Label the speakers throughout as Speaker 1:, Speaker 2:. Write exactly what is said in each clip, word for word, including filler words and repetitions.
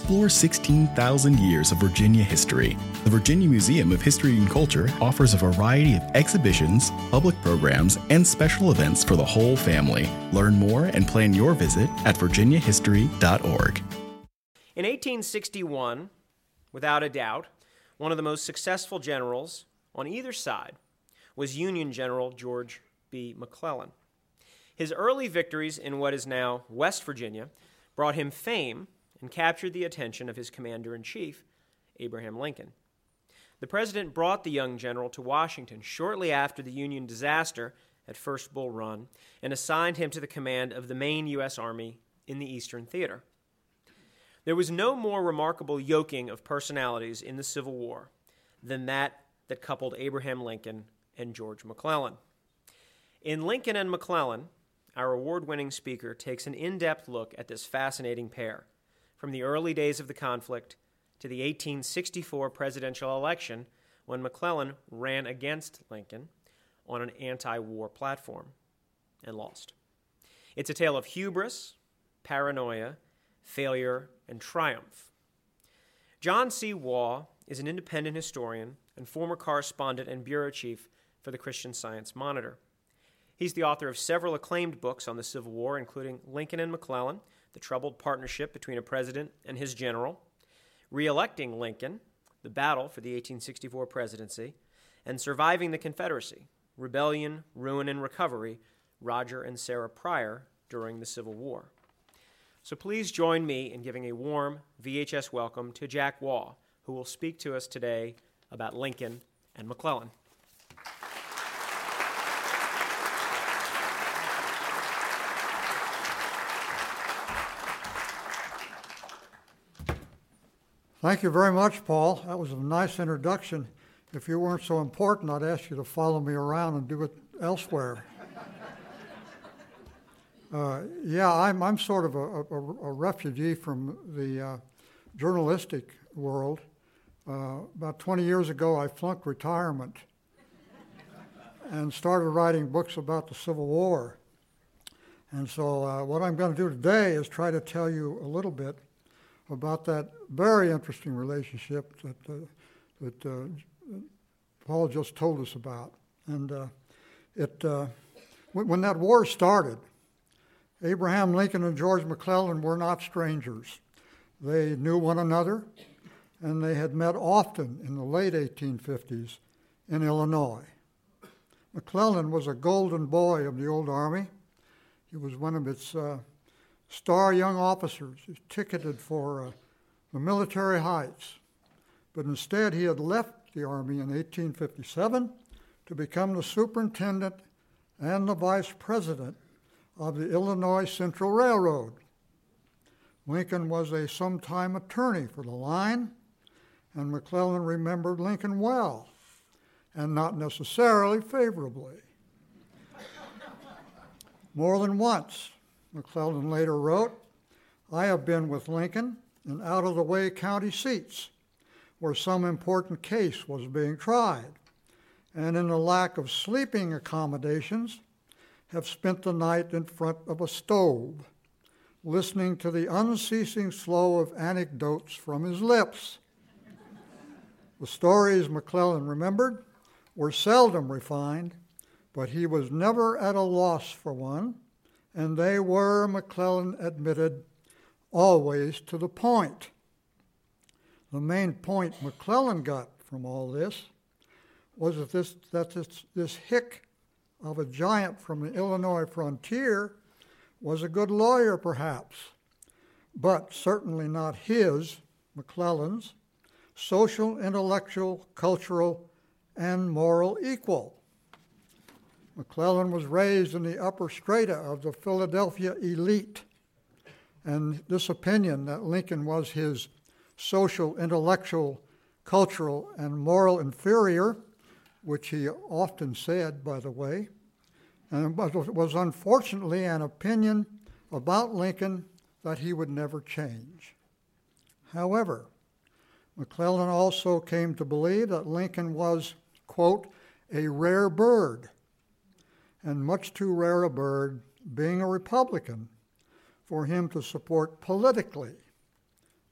Speaker 1: Explore sixteen thousand years of Virginia history. The Virginia Museum of History and Culture offers a variety of exhibitions, public programs, and special events for the whole family. Learn more and plan your visit at virginia history dot org.
Speaker 2: In eighteen sixty-one, without a doubt, one of the most successful generals on either side was Union General George B. McClellan. His early victories in what is now West Virginia brought him fame and captured the attention of his commander-in-chief, Abraham Lincoln. The president brought the young general to Washington shortly after the Union disaster at First Bull Run and assigned him to the command of the main U S Army in the Eastern Theater. There was no more remarkable yoking of personalities in the Civil War than that that coupled Abraham Lincoln and George McClellan. In Lincoln and McClellan, our award-winning speaker takes an in-depth look at this fascinating pair, from the early days of the conflict to the eighteen sixty-four presidential election when McClellan ran against Lincoln on an anti-war platform and lost. It's a tale of hubris, paranoia, failure, and triumph. John C. Waugh is an independent historian and former correspondent and bureau chief for the Christian Science Monitor. He's the author of several acclaimed books on the Civil War, including Lincoln and McClellan, The Troubled Partnership Between a President and His General, Re-electing Lincoln, The Battle for the eighteen sixty-four Presidency, and Surviving the Confederacy, Rebellion, Ruin, and Recovery, Roger and Sarah Pryor during the Civil War. So please join me in giving a warm V H S welcome to Jack Waugh, who will speak to us today about Lincoln and McClellan.
Speaker 3: Thank you very much, Paul. That was a nice introduction. If you weren't so important, I'd ask you to follow me around and do it elsewhere. uh, yeah, I'm, I'm sort of a, a, a refugee from the uh, journalistic world. Uh, about twenty years ago, I flunked retirement and started writing books about the Civil War. And so uh, what I'm going to do today is try to tell you a little bit about that very interesting relationship that uh, that uh, Paul just told us about. And uh, it uh, when, when that war started, Abraham Lincoln and George McClellan were not strangers. They knew one another, and they had met often in the late eighteen fifties in Illinois. McClellan was a golden boy of the old Army. He was one of its uh, star young officers. He's ticketed for uh, the military heights. But instead, he had left the Army in eighteen fifty-seven to become the superintendent and the vice president of the Illinois Central Railroad. Lincoln was a sometime attorney for the line, and McClellan remembered Lincoln well, and not necessarily favorably. More than once, McClellan later wrote, "I have been with Lincoln in out-of-the-way county seats where some important case was being tried, and in the lack of sleeping accommodations, have spent the night in front of a stove, listening to the unceasing flow of anecdotes from his lips." The stories McClellan remembered were seldom refined, but he was never at a loss for one, and they were, McClellan admitted, always to the point. The main point McClellan got from all this was that this, that this, this hick of a giant from the Illinois frontier was a good lawyer, perhaps, but certainly not his, McClellan's, social, intellectual, cultural, and moral equal. McClellan was raised in the upper strata of the Philadelphia elite, and this opinion that Lincoln was his social, intellectual, cultural, and moral inferior, which he often said, by the way, and was unfortunately an opinion about Lincoln that he would never change. However, McClellan also came to believe that Lincoln was, quote, a rare bird, and much too rare a bird, being a Republican, for him to support politically.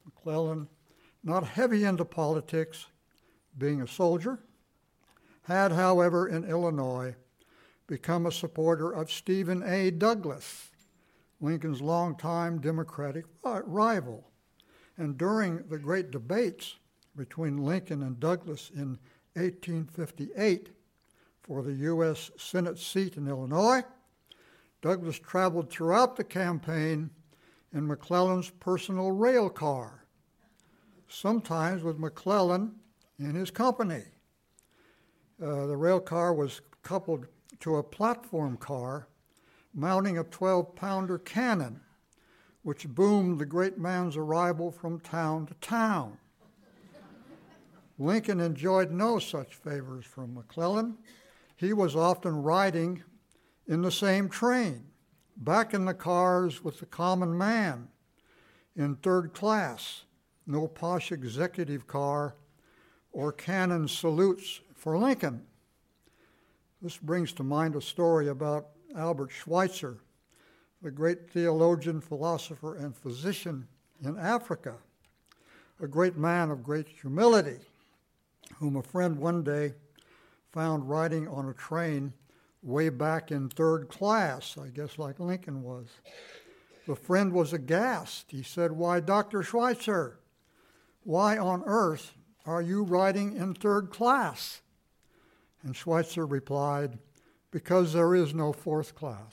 Speaker 3: McClellan, not heavy into politics, being a soldier, had, however, in Illinois, become a supporter of Stephen A. Douglas, Lincoln's longtime Democratic rival. And during the great debates between Lincoln and Douglas in eighteen fifty-eight for the U S Senate seat in Illinois, Douglas traveled throughout the campaign in McClellan's personal rail car, sometimes with McClellan in his company. Uh, the rail car was coupled to a platform car mounting a twelve-pounder cannon, which boomed the great man's arrival from town to town. Lincoln enjoyed no such favors from McClellan. He was often riding in the same train, back in the cars with the common man, in third class, no posh executive car or cannon salutes for Lincoln. This brings to mind a story about Albert Schweitzer, the great theologian, philosopher, and physician in Africa, a great man of great humility, whom a friend one day found riding on a train way back in third class, I guess like Lincoln was. The friend was aghast. He said, "Why, Doctor Schweitzer, why on earth are you riding in third class?" And Schweitzer replied, "Because there is no fourth class."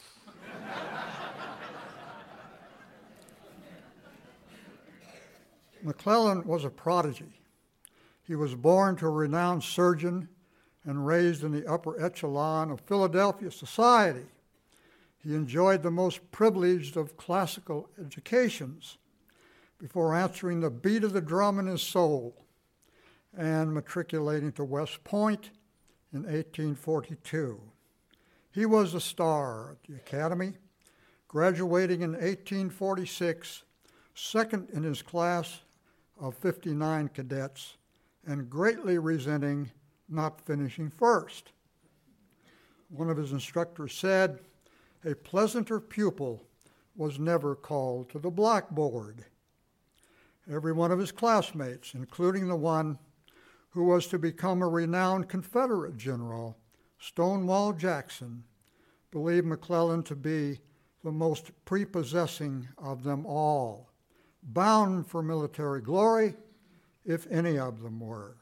Speaker 3: McClellan was a prodigy. He was born to a renowned surgeon and raised in the upper echelon of Philadelphia society. He enjoyed the most privileged of classical educations before answering the beat of the drum in his soul and matriculating to West Point in eighteen forty-two. He was a star at the Academy, graduating in eighteen forty-six, second in his class of fifty-nine cadets, and greatly resenting not finishing first. One of his instructors said, "A pleasanter pupil was never called to the blackboard." Every one of his classmates, including the one who was to become a renowned Confederate general, Stonewall Jackson, believed McClellan to be the most prepossessing of them all, bound for military glory, if any of them were.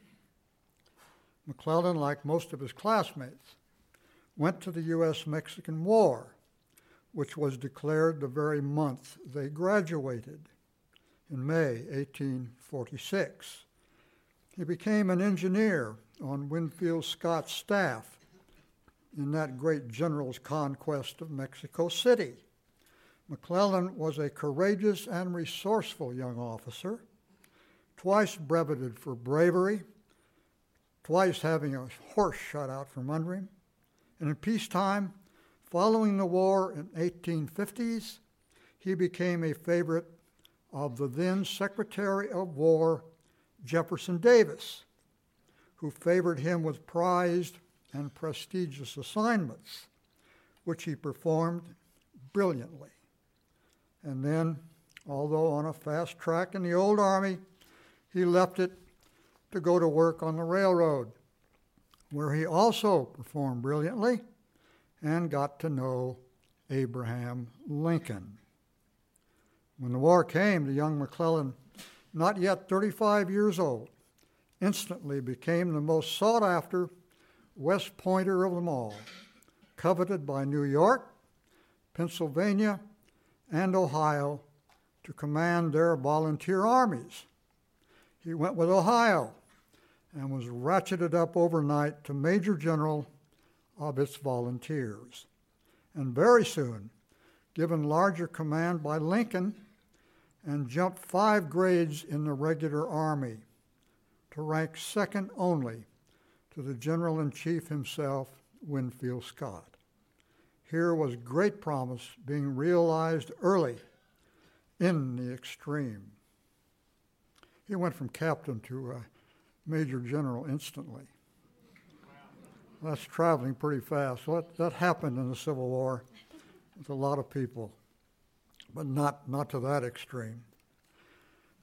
Speaker 3: McClellan, like most of his classmates, went to the U S Mexican War, which was declared the very month they graduated, in May eighteen forty-six. He became an engineer on Winfield Scott's staff in that great general's conquest of Mexico City. McClellan was a courageous and resourceful young officer, twice brevetted for bravery, twice having a horse shot out from under him, and in peacetime, following the war in eighteen fifties, he became a favorite of the then Secretary of War, Jefferson Davis, who favored him with prized and prestigious assignments, which he performed brilliantly. And then, although on a fast track in the old Army, he left it to go to work on the railroad, where he also performed brilliantly and got to know Abraham Lincoln. When the war came, the young McClellan, not yet thirty-five years old, instantly became the most sought-after West Pointer of them all, coveted by New York, Pennsylvania, and Ohio to command their volunteer armies. He went with Ohio and was ratcheted up overnight to Major General of its volunteers, and very soon given larger command by Lincoln and jumped five grades in the regular army to rank second only to the General-in-Chief himself, Winfield Scott. Here was great promise being realized early in the extreme. He went from captain to uh, major general instantly. That's traveling pretty fast. Well, that, that happened in the Civil War with a lot of people, but not, not to that extreme.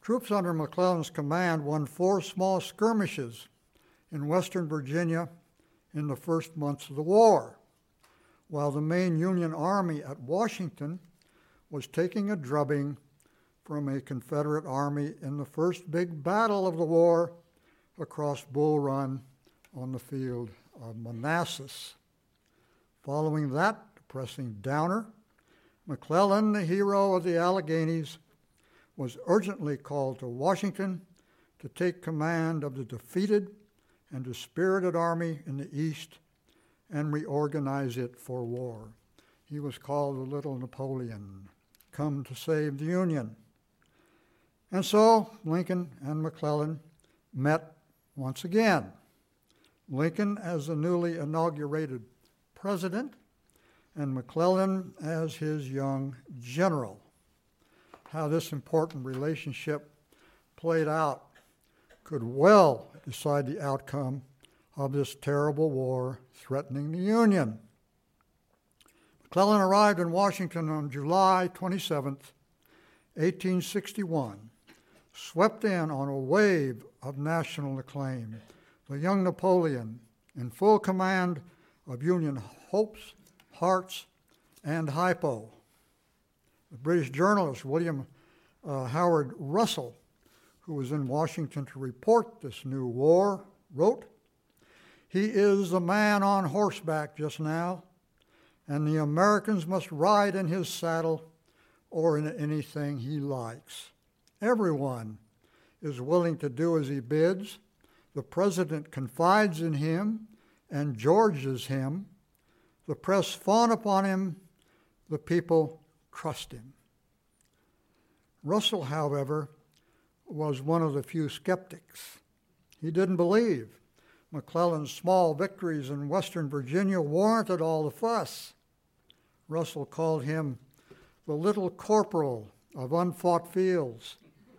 Speaker 3: Troops under McClellan's command won four small skirmishes in western Virginia in the first months of the war, while the main Union Army at Washington was taking a drubbing from a Confederate army in the first big battle of the war across Bull Run on the field of Manassas. Following that depressing downer, McClellan, the hero of the Alleghenies, was urgently called to Washington to take command of the defeated and dispirited army in the East and reorganize it for war. He was called the Little Napoleon, come to save the Union. And so Lincoln and McClellan met once again. Lincoln as the newly inaugurated president, and McClellan as his young general. How this important relationship played out could well decide the outcome of this terrible war threatening the Union. McClellan arrived in Washington on July twenty-seventh, eighteen sixty-one, swept in on a wave of national acclaim, the young Napoleon in full command of Union hopes, hearts, and hypo. The British journalist William uh, Howard Russell, who was in Washington to report this new war, wrote, "He is the man on horseback just now, and the Americans must ride in his saddle or in anything he likes. Everyone is willing to do as he bids. The president confides in him and Georges him. The press fawn upon him. The people trust him." Russell, however, was one of the few skeptics. He didn't believe McClellan's small victories in western Virginia warranted all the fuss. Russell called him the little corporal of unfought fields.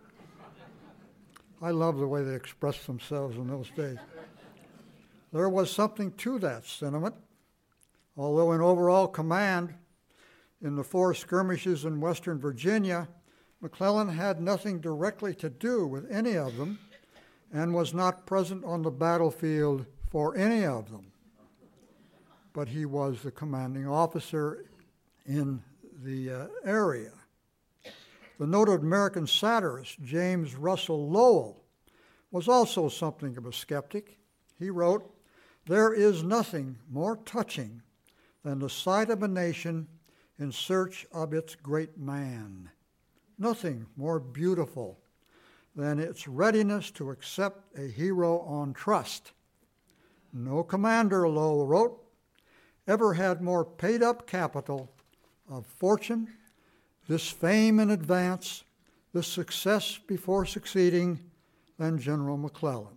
Speaker 3: I love the way they expressed themselves in those days. There was something to that sentiment, although in overall command in the four skirmishes in western Virginia, McClellan had nothing directly to do with any of them and was not present on the battlefield for any of them. But he was the commanding officer in the uh, area. The noted American satirist James Russell Lowell was also something of a skeptic. He wrote, "There is nothing more touching than the sight of a nation in search of its great man. Nothing more beautiful than its readiness to accept a hero on trust. No commander," Lowell wrote, "ever had more paid-up capital of fortune, this fame in advance, this success before succeeding, than General McClellan."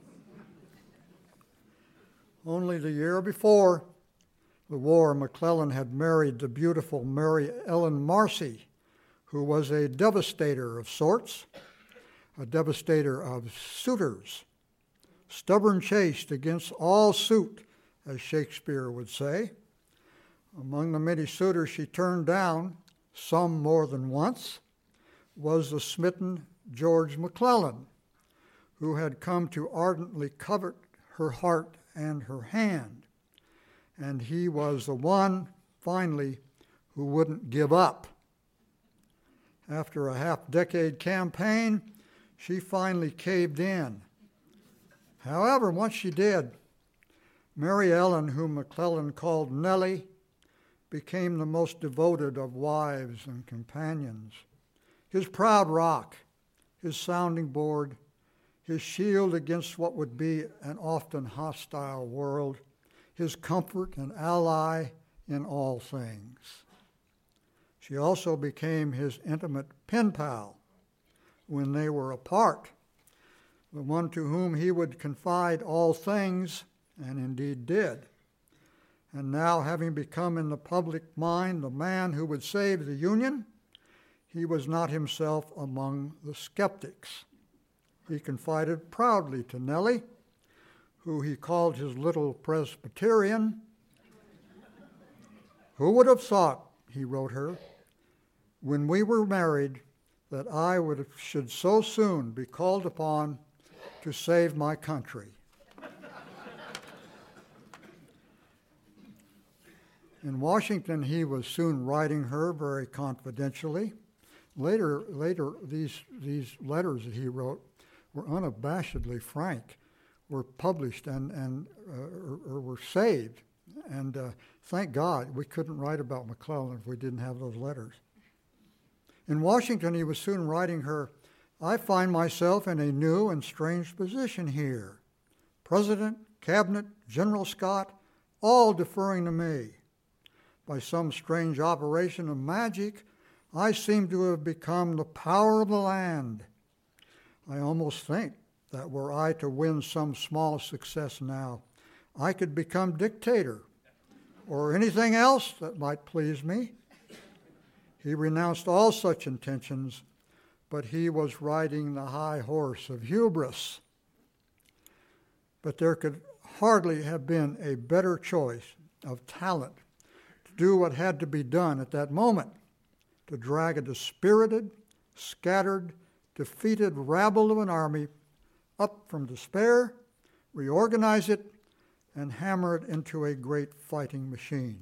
Speaker 3: Only the year before the war, McClellan had married the beautiful Mary Ellen Marcy, who was a devastator of sorts, a devastator of suitors, stubborn chaste against all suit, as Shakespeare would say. Among the many suitors she turned down, some more than once, was the smitten George McClellan, who had come to ardently covet her heart and her hand. And he was the one, finally, who wouldn't give up. After a half-decade campaign, she finally caved in. However, once she did, Mary Ellen, whom McClellan called Nellie, became the most devoted of wives and companions. His proud rock, his sounding board, his shield against what would be an often hostile world, his comfort and ally in all things. She also became his intimate pen pal when they were apart, the one to whom he would confide all things, and indeed did. And now, having become in the public mind the man who would save the Union, he was not himself among the skeptics. He confided proudly to Nellie, who he called his little Presbyterian. "Who would have thought," he wrote her, "when we were married, that I would should so soon be called upon to save my country. In Washington, he was soon writing her very confidentially. Later, later these, these letters that he wrote were unabashedly frank, were published and, and uh, or, or were saved. And uh, thank God we couldn't write about McClellan if we didn't have those letters. In Washington, he was soon writing her, I find myself in a new and strange position here. President, Cabinet, General Scott, all deferring to me. By some strange operation of magic, I seem to have become the power of the land. I almost think that were I to win some small success now, I could become dictator or anything else that might please me. He renounced all such intentions, but he was riding the high horse of hubris. But there could hardly have been a better choice of talent to do what had to be done at that moment, to drag a dispirited, scattered, defeated rabble of an army up from despair, reorganize it, and hammer it into a great fighting machine.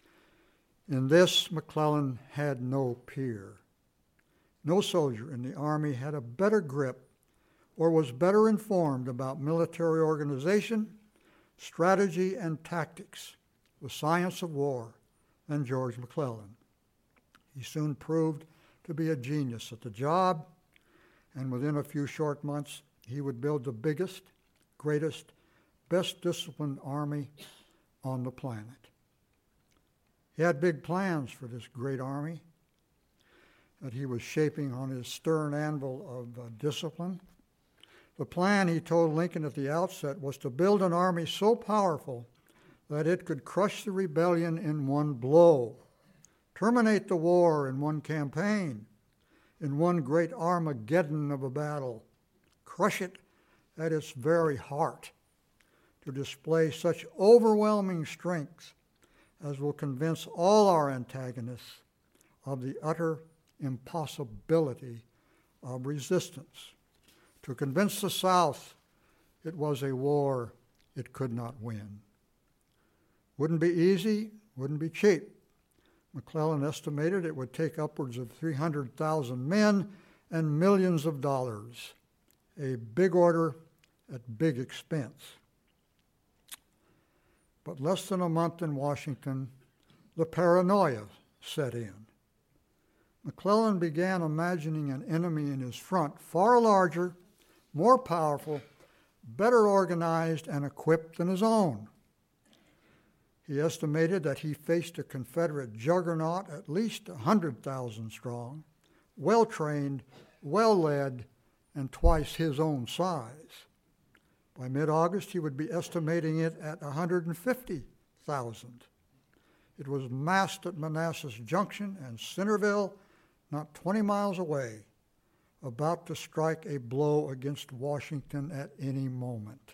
Speaker 3: In this, McClellan had no peer. No soldier in the Army had a better grip or was better informed about military organization, strategy, and tactics, the science of war, than George McClellan. He soon proved to be a genius at the job, and within a few short months, he would build the biggest, greatest, best disciplined army on the planet. He had big plans for this great army that he was shaping on his stern anvil of uh, discipline. The plan, he told Lincoln at the outset, was to build an army so powerful that it could crush the rebellion in one blow, terminate the war in one campaign, in one great Armageddon of a battle, crush it at its very heart, to display such overwhelming strength as will convince all our antagonists of the utter impossibility of resistance, to convince the South it was a war it could not win. Wouldn't be easy, wouldn't be cheap. McClellan estimated it would take upwards of three hundred thousand men and millions of dollars, a big order at big expense. But less than a month in Washington, the paranoia set in. McClellan began imagining an enemy in his front far larger, more powerful, better organized and equipped than his own. He estimated that he faced a Confederate juggernaut at least one hundred thousand strong, well-trained, well-led, and twice his own size. By mid-August, he would be estimating it at one hundred fifty thousand. It was massed at Manassas Junction and Centerville, not twenty miles away, about to strike a blow against Washington at any moment.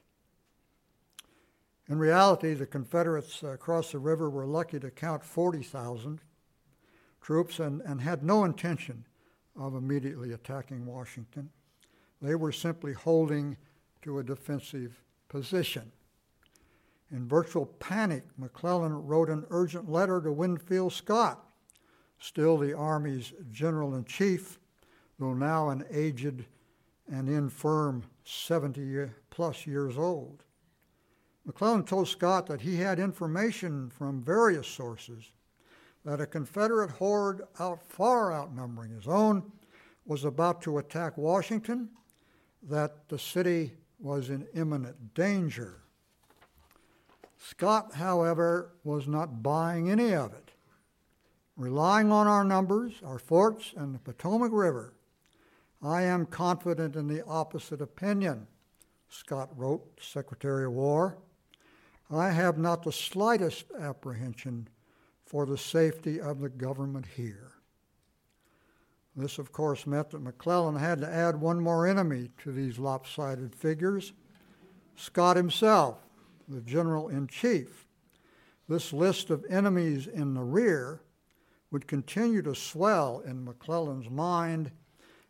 Speaker 3: In reality, the Confederates uh, across the river were lucky to count forty thousand troops and, and had no intention of immediately attacking Washington. They were simply holding to a defensive position. In virtual panic, McClellan wrote an urgent letter to Winfield Scott, still the Army's general-in-chief, though now an aged and infirm seventy-plus years old. McClellan told Scott that he had information from various sources that a Confederate horde out far outnumbering his own was about to attack Washington, that the city was in imminent danger. Scott, however, was not buying any of it. Relying on our numbers, our forts, and the Potomac River, I am confident in the opposite opinion, Scott wrote, Secretary of War. I have not the slightest apprehension for the safety of the government here. This, of course, meant that McClellan had to add one more enemy to these lopsided figures, Scott himself, the general-in-chief. This list of enemies in the rear would continue to swell in McClellan's mind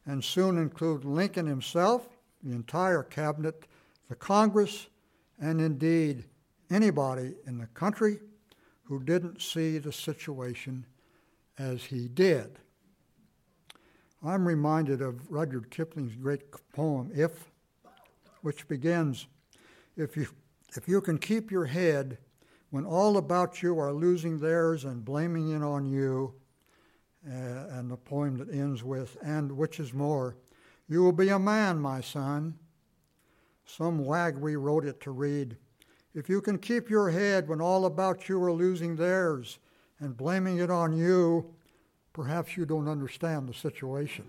Speaker 3: and soon include Lincoln himself, the entire cabinet, the Congress, and indeed anybody in the country who didn't see the situation as he did. I'm reminded of Rudyard Kipling's great poem, If, which begins, if you, if you can keep your head when all about you are losing theirs and blaming it on you, uh, and the poem that ends with, and which is more, you will be a man, my son. Some wag rewrote it to read, if you can keep your head when all about you are losing theirs and blaming it on you, perhaps you don't understand the situation.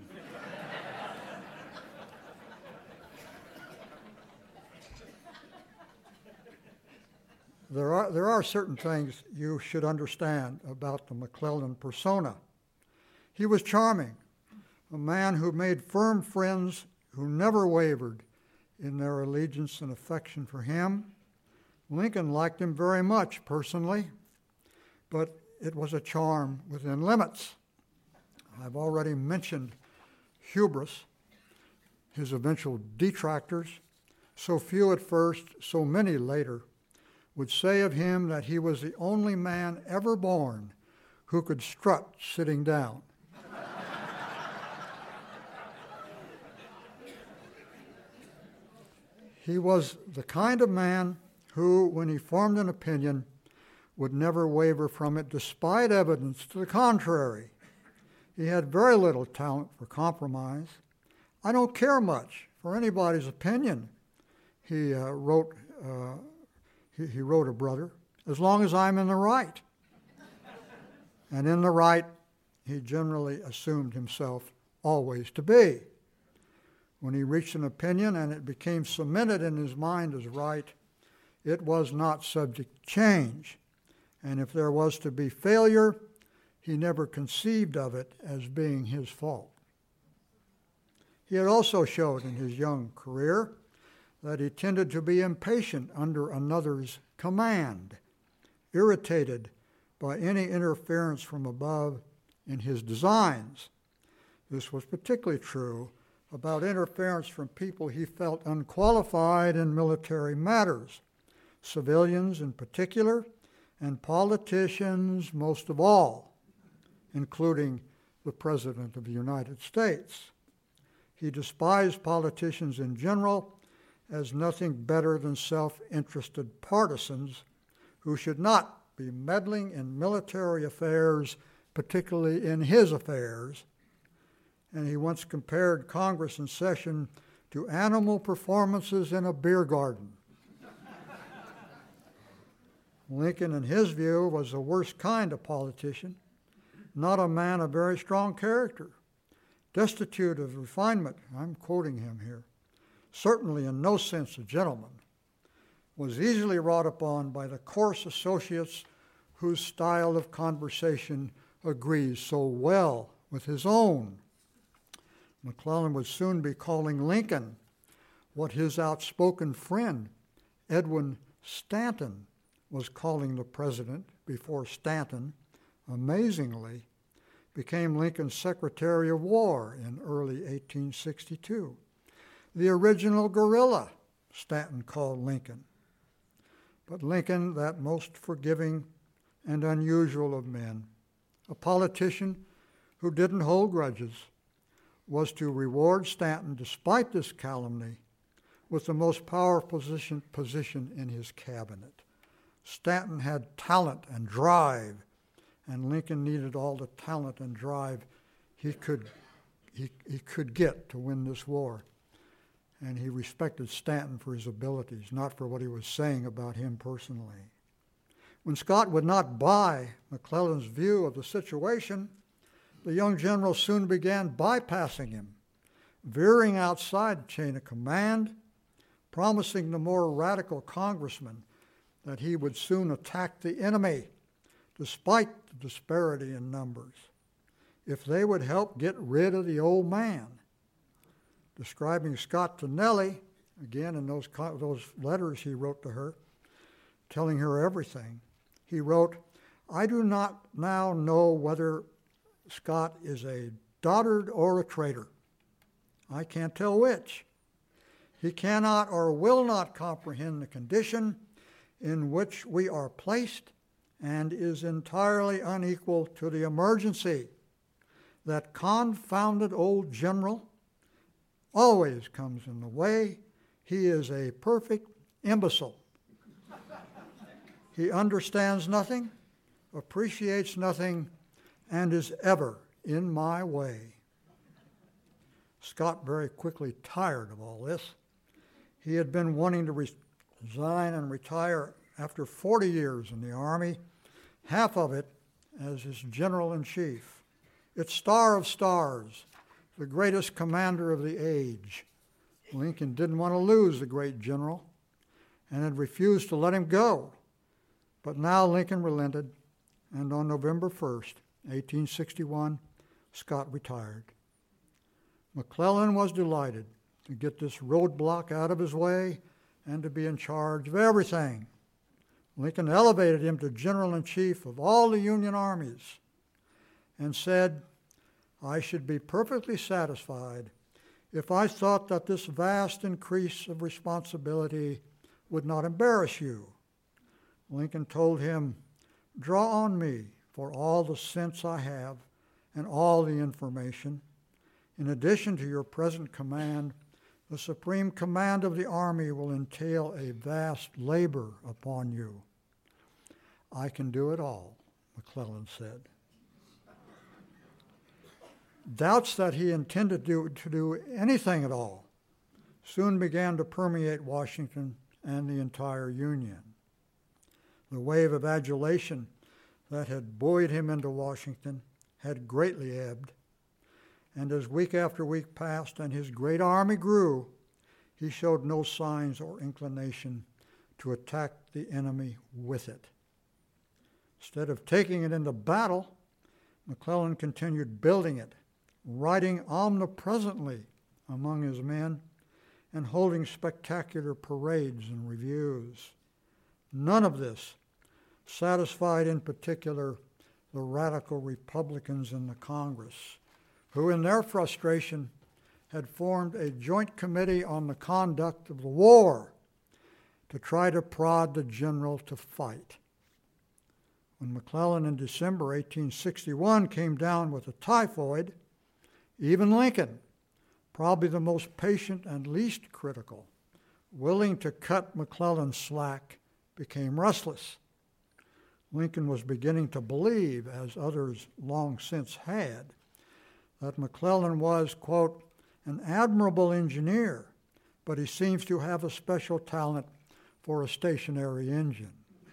Speaker 3: There are, there are certain things you should understand about the McClellan persona. He was charming, a man who made firm friends who never wavered in their allegiance and affection for him. Lincoln liked him very much personally, but it was a charm within limits. I've already mentioned hubris, his eventual detractors, so few at first, so many later, would say of him that he was the only man ever born who could strut sitting down. He was the kind of man who, when he formed an opinion, would never waver from it despite evidence to the contrary. He had very little talent for compromise. I don't care much for anybody's opinion, he uh, wrote uh, he, he wrote a brother, as long as I'm in the right. And in the right, he generally assumed himself always to be. When he reached an opinion and it became cemented in his mind as right, it was not subject to change. And if there was to be failure, he never conceived of it as being his fault. He had also showed in his young career that he tended to be impatient under another's command, irritated by any interference from above in his designs. This was particularly true about interference from people he felt unqualified in military matters, civilians in particular, and politicians most of all, including the President of the United States. He despised politicians in general as nothing better than self-interested partisans who should not be meddling in military affairs, particularly in his affairs. And he once compared Congress in session to animal performances in a beer garden. Lincoln, in his view, was the worst kind of politician, not a man of very strong character, destitute of refinement, I'm quoting him here, certainly in no sense a gentleman, was easily wrought upon by the coarse associates whose style of conversation agrees so well with his own. McClellan would soon be calling Lincoln what his outspoken friend, Edwin Stanton, was calling the president before Stanton, amazingly, became Lincoln's Secretary of War in early eighteen sixty-two. The original guerrilla, Stanton called Lincoln. But Lincoln, that most forgiving and unusual of men, a politician who didn't hold grudges, was to reward Stanton, despite this calumny, with the most powerful position, position in his cabinet. Stanton had talent and drive, and Lincoln needed all the talent and drive he could, he, he could get to win this war. And he respected Stanton for his abilities, not for what he was saying about him personally. When Scott would not buy McClellan's view of the situation, the young general soon began bypassing him, veering outside the chain of command, promising the more radical congressman that he would soon attack the enemy, despite the disparity in numbers, if they would help get rid of the old man. Describing Scott to Nellie, again in those, those letters he wrote to her, telling her everything, he wrote, I do not now know whether Scott is a dotard or a traitor. I can't tell which. He cannot or will not comprehend the condition in which we are placed and is entirely unequal to the emergency. That confounded old general always comes in the way. He is a perfect imbecile. He understands nothing, appreciates nothing, and is ever in my way. Scott very quickly tired of all this. He had been wanting to resign and retire after forty years in the Army, half of it as his general-in-chief, its star of stars, the greatest commander of the age. Lincoln didn't want to lose the great general and had refused to let him go. But now Lincoln relented, and on November first, eighteen sixty-one, Scott retired. McClellan was delighted to get this roadblock out of his way and to be in charge of everything. Lincoln elevated him to general-in-chief of all the Union armies and said, "I should be perfectly satisfied if I thought that this vast increase of responsibility would not embarrass you." Lincoln told him, "Draw on me for all the sense I have and all the information. In addition to your present command, the supreme command of the Army will entail a vast labor upon you." "I can do it all," McClellan said. Doubts that he intended to, to do anything at all soon began to permeate Washington and the entire Union. The wave of adulation that had buoyed him into Washington had greatly ebbed, and as week after week passed and his great army grew, he showed no signs or inclination to attack the enemy with it. Instead of taking it into battle, McClellan continued building it, riding omnipresently among his men, and holding spectacular parades and reviews. None of this satisfied in particular the radical Republicans in the Congress, who in their frustration had formed a joint committee on the conduct of the war to try to prod the general to fight. When McClellan in December eighteen sixty-one came down with a typhoid, even Lincoln, probably the most patient and least critical, willing to cut McClellan slack, became restless. Lincoln was beginning to believe, as others long since had, that McClellan was, quote, an admirable engineer, but he seems to have a special talent for a stationary engine.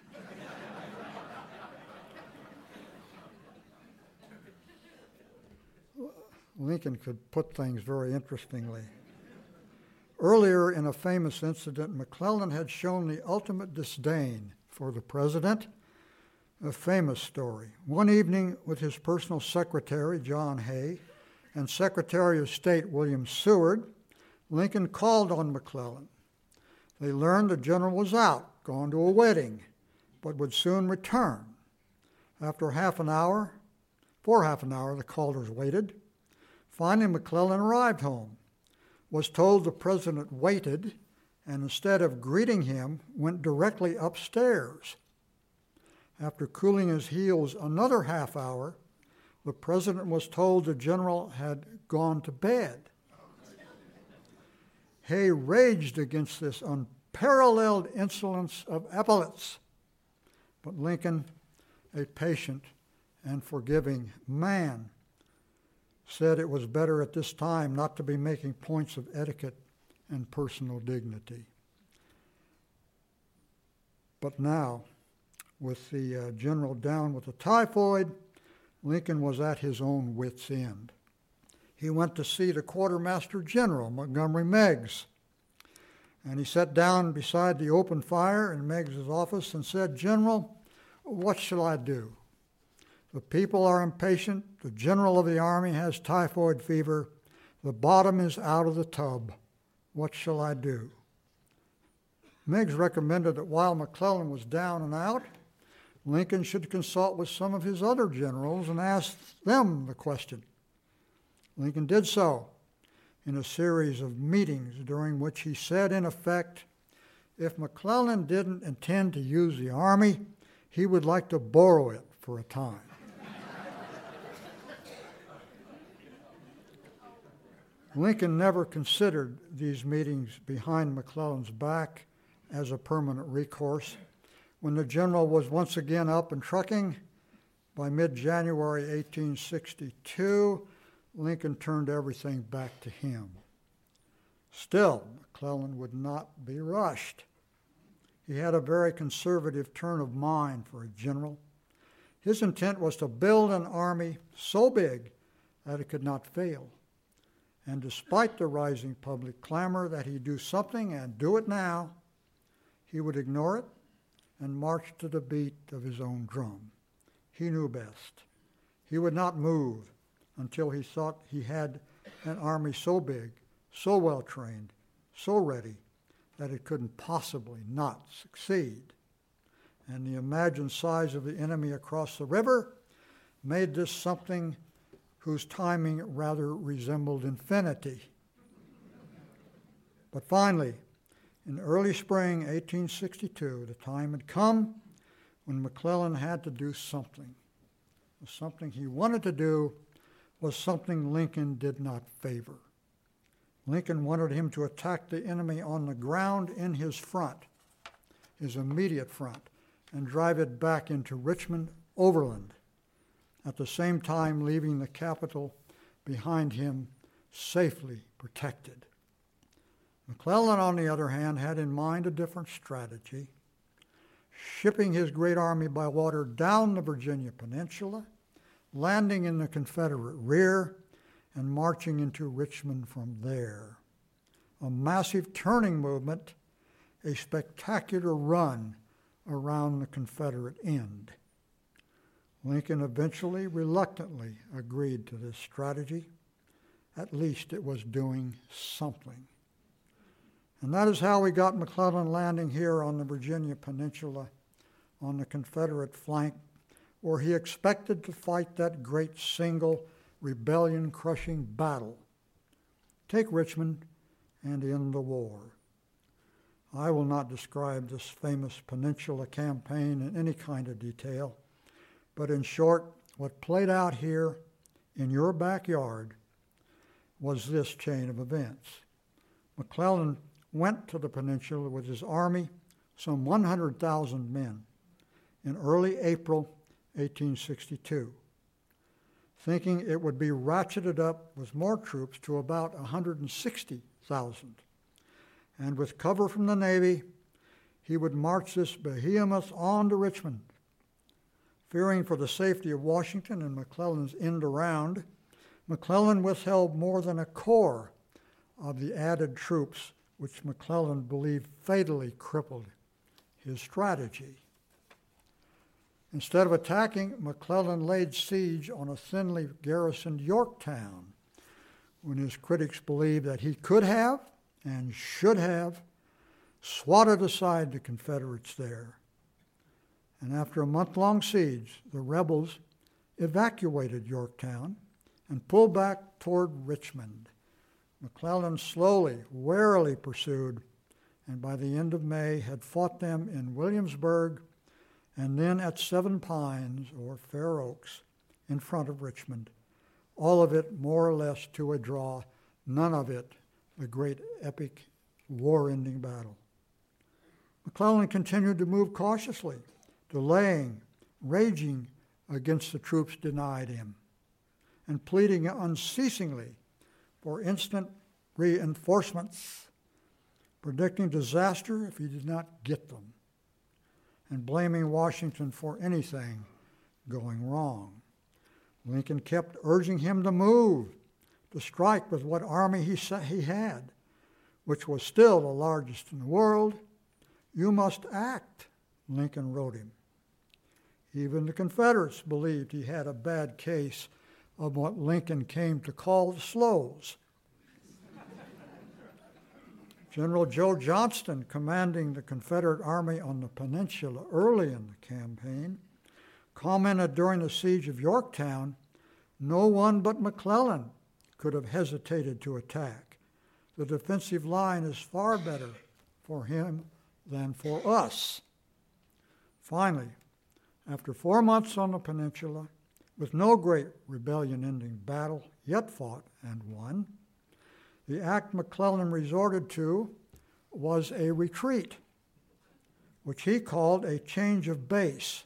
Speaker 3: Lincoln could put things very interestingly. Earlier in a famous incident, McClellan had shown the ultimate disdain for the president. A famous story. One evening with his personal secretary, John Hay, and Secretary of State, William Seward, Lincoln called on McClellan. They learned the general was out, gone to a wedding, but would soon return. After half an hour, for half an hour, the callers waited. Finally, McClellan arrived home, was told the president waited, and instead of greeting him, went directly upstairs. After cooling his heels another half hour, the president was told the general had gone to bed. Hay raged against this unparalleled insolence of epaulets, but Lincoln, a patient and forgiving man, said it was better at this time not to be making points of etiquette and personal dignity. But now, with the uh, general down with the typhoid, Lincoln was at his own wit's end. He went to see the quartermaster general, Montgomery Meigs, and he sat down beside the open fire in Meigs' office and said, "General, what shall I do? The people are impatient. The general of the army has typhoid fever. The bottom is out of the tub. What shall I do?" Meigs recommended that while McClellan was down and out, Lincoln should consult with some of his other generals and ask them the question. Lincoln did so. in a series of meetings during which he said, in effect, if McClellan didn't intend to use the army, he would like to borrow it for a time. Lincoln never considered these meetings behind McClellan's back as a permanent recourse. When the general was once again up and trucking, by mid-January eighteen sixty-two, Lincoln turned everything back to him. Still, McClellan would not be rushed. He had a very conservative turn of mind for a general. His intent was to build an army so big that it could not fail. And despite the rising public clamor that he do something and do it now, he would ignore it and march to the beat of his own drum. He knew best. He would not move until he thought he had an army so big, so well trained, so ready, that it couldn't possibly not succeed. And the imagined size of the enemy across the river made this something whose timing rather resembled infinity. But finally, in early spring eighteen sixty-two, the time had come when McClellan had to do something. The something he wanted to do was something Lincoln did not favor. Lincoln wanted him to attack the enemy on the ground in his front, his immediate front, and drive it back into Richmond overland, at the same time leaving the capital behind him safely protected. McClellan, on the other hand, had in mind a different strategy, shipping his great army by water down the Virginia Peninsula, landing in the Confederate rear, and marching into Richmond from there. A massive turning movement, a spectacular run around the Confederate end. Lincoln eventually, reluctantly, agreed to this strategy. At least it was doing something. And that is how we got McClellan landing here on the Virginia Peninsula on the Confederate flank, where he expected to fight that great single rebellion-crushing battle, take Richmond, and end the war. I will not describe this famous Peninsula campaign in any kind of detail, but in short, what played out here in your backyard was this chain of events. McClellan went to the peninsula with his army, some one hundred thousand men, in early April eighteen sixty-two, thinking it would be ratcheted up with more troops to about one hundred sixty thousand. And with cover from the Navy, he would march this behemoth on to Richmond. Fearing for the safety of Washington and McClellan's end around, McClellan withheld more than a corps of the added troops, which McClellan believed fatally crippled his strategy. Instead of attacking, McClellan laid siege on a thinly garrisoned Yorktown, when his critics believed that he could have and should have swatted aside the Confederates there. And after a month-long siege, the rebels evacuated Yorktown and pulled back toward Richmond. McClellan slowly, warily pursued, and by the end of May had fought them in Williamsburg and then at Seven Pines, or Fair Oaks, in front of Richmond. All of it more or less to a draw, none of it the great epic war-ending battle. McClellan continued to move cautiously, delaying, raging against the troops denied him, and pleading unceasingly for instant reinforcements, predicting disaster if he did not get them, and blaming Washington for anything going wrong. Lincoln kept urging him to move, to strike with what army he he had, which was still the largest in the world. You must act, Lincoln wrote him. Even the Confederates believed he had a bad case of what Lincoln came to call the slows. General Joe Johnston, commanding the Confederate Army on the peninsula early in the campaign, commented during the siege of Yorktown, no one but McClellan could have hesitated to attack. the defensive line is far better for him than for us. Finally, after four months on the peninsula, with no great rebellion-ending battle yet fought and won, the act McClellan resorted to was a retreat, which he called a change of base,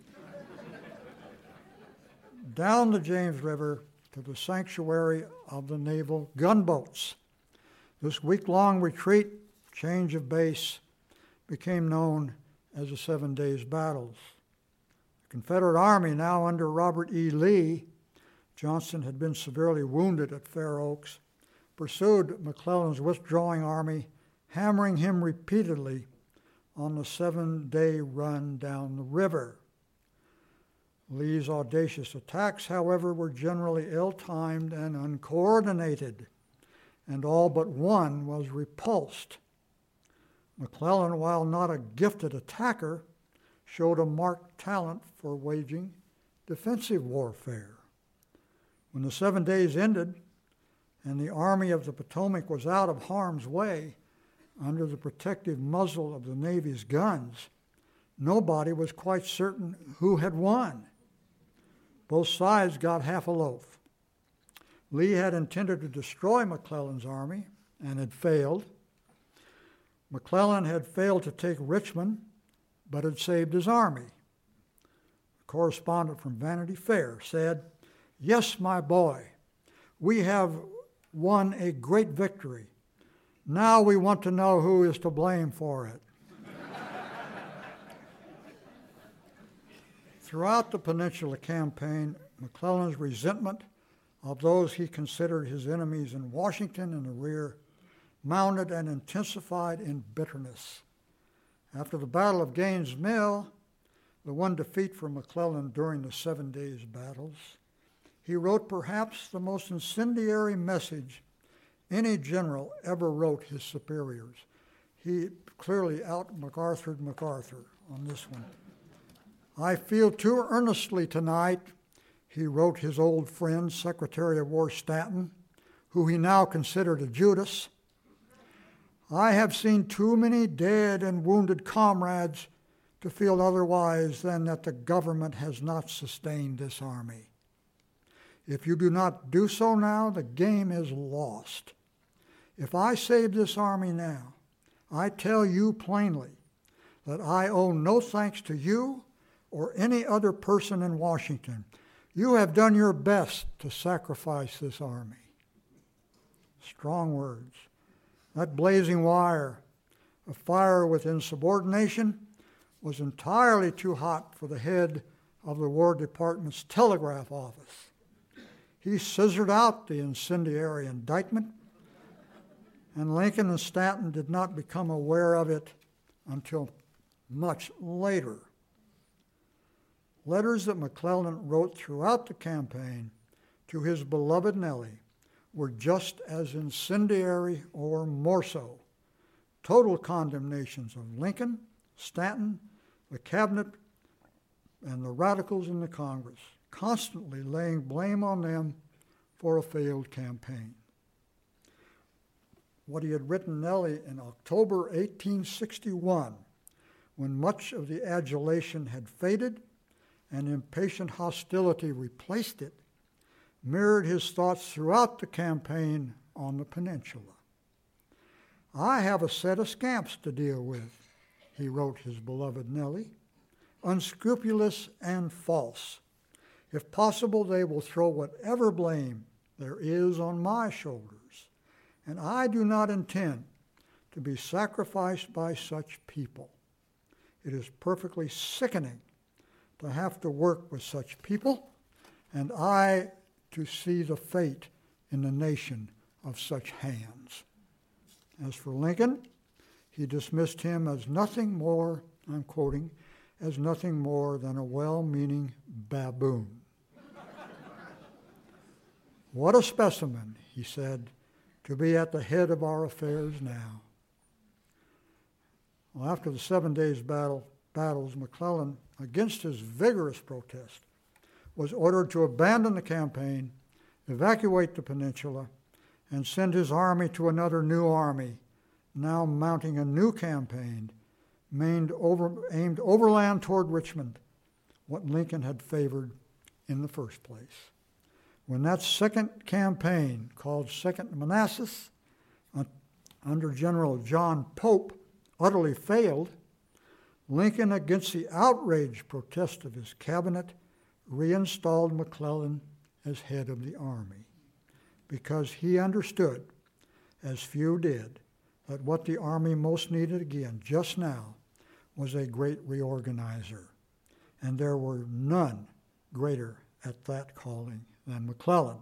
Speaker 3: down the James River to the sanctuary of the naval gunboats. This week-long retreat, change of base, became known as the Seven Days Battles. The Confederate Army, now under Robert E. Lee, Johnston had been severely wounded at Fair Oaks, pursued McClellan's withdrawing army, hammering him repeatedly on the seven-day run down the river. Lee's audacious attacks, however, were generally ill-timed and uncoordinated, and all but one was repulsed. McClellan, while not a gifted attacker, showed a marked talent for waging defensive warfare. When the seven days ended and the Army of the Potomac was out of harm's way under the protective muzzle of the Navy's guns, nobody was quite certain who had won. Both sides got half a loaf. Lee had intended to destroy McClellan's army and had failed. McClellan had failed to take Richmond, but had saved his army. A correspondent from Vanity Fair said, "Yes, my boy, we have won a great victory. Now we want to know who is to blame for it." Throughout the Peninsula Campaign, McClellan's resentment of those he considered his enemies in Washington and the rear mounted and intensified in bitterness. After the Battle of Gaines' Mill, the one defeat for McClellan during the Seven Days Battles, he wrote perhaps the most incendiary message any general ever wrote his superiors. He clearly out-MacArthured MacArthur on this one. "I feel too earnestly tonight," he wrote his old friend, Secretary of War Stanton, who he now considered a Judas. "I have seen too many dead and wounded comrades to feel otherwise than that the government has not sustained this army. If you do not do so now, the game is lost. If I save this army now, I tell you plainly that I owe no thanks to you or any other person in Washington. You have done your best to sacrifice this army." Strong words. That blazing wire, a fire with insubordination, was entirely too hot for the head of the War Department's telegraph office. He scissored out the incendiary indictment, and Lincoln and Stanton did not become aware of it until much later. Letters that McClellan wrote throughout the campaign to his beloved Nellie were just as incendiary or more so. Total condemnations of Lincoln, Stanton, the cabinet, and the radicals in the Congress, constantly laying blame on them for a failed campaign. What he had written Nellie in October eighteen sixty-one, when much of the adulation had faded and impatient hostility replaced it, mirrored his thoughts throughout the campaign on the peninsula. "I have a set of scamps to deal with," he wrote his beloved Nellie, "unscrupulous and false. If possible, they will throw whatever blame there is on my shoulders, and I do not intend to be sacrificed by such people. It is perfectly sickening to have to work with such people, and I to see the fate in the nation of such hands." As for Lincoln, he dismissed him as nothing more, I'm quoting, as nothing more than a well-meaning baboon. "What a specimen," he said, "to be at the head of our affairs now." Well, after the Seven Days battle, battles, McClellan, against his vigorous protest, was ordered to abandon the campaign, evacuate the peninsula, and send his army to another new army, now mounting a new campaign aimed, over, aimed overland toward Richmond, what Lincoln had favored in the first place. When that second campaign, called Second Manassas, under General John Pope, utterly failed, Lincoln, against the outraged protest of his cabinet, reinstalled McClellan as head of the army, because he understood, as few did, that what the army most needed again just now was a great reorganizer, and there were none greater at that calling than McClellan.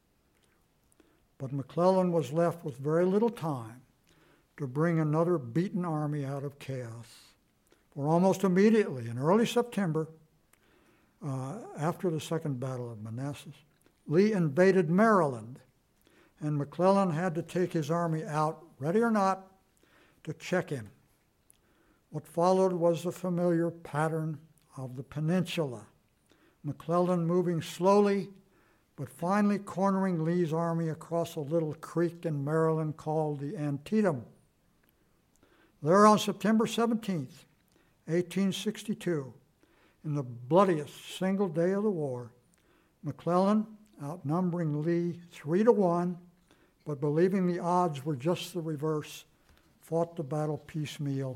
Speaker 3: But McClellan was left with very little time to bring another beaten army out of chaos. For almost immediately, in early September, uh, after the Second Battle of Manassas, Lee invaded Maryland, and McClellan had to take his army out, ready or not, to check him. What followed was the familiar pattern of the peninsula, McClellan moving slowly, but finally cornering Lee's army across a little creek in Maryland called the Antietam. There on September seventeenth, eighteen sixty-two, in the bloodiest single day of the war, McClellan, outnumbering Lee three to one, but believing the odds were just the reverse, fought the battle piecemeal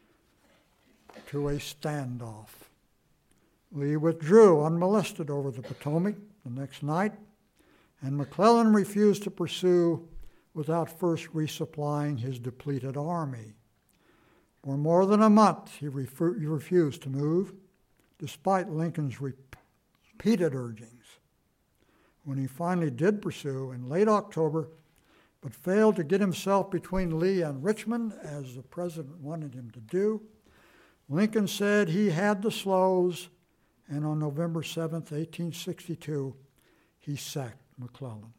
Speaker 3: to a standoff. Lee withdrew unmolested over the Potomac the next night, and McClellan refused to pursue without first resupplying his depleted army. For more than a month, he, refu- he refused to move, despite Lincoln's repeated urgings. When he finally did pursue in late October, but failed to get himself between Lee and Richmond, as the president wanted him to do, Lincoln said he had the slows, and on November seventh, eighteen sixty-two, he sacked McClellan.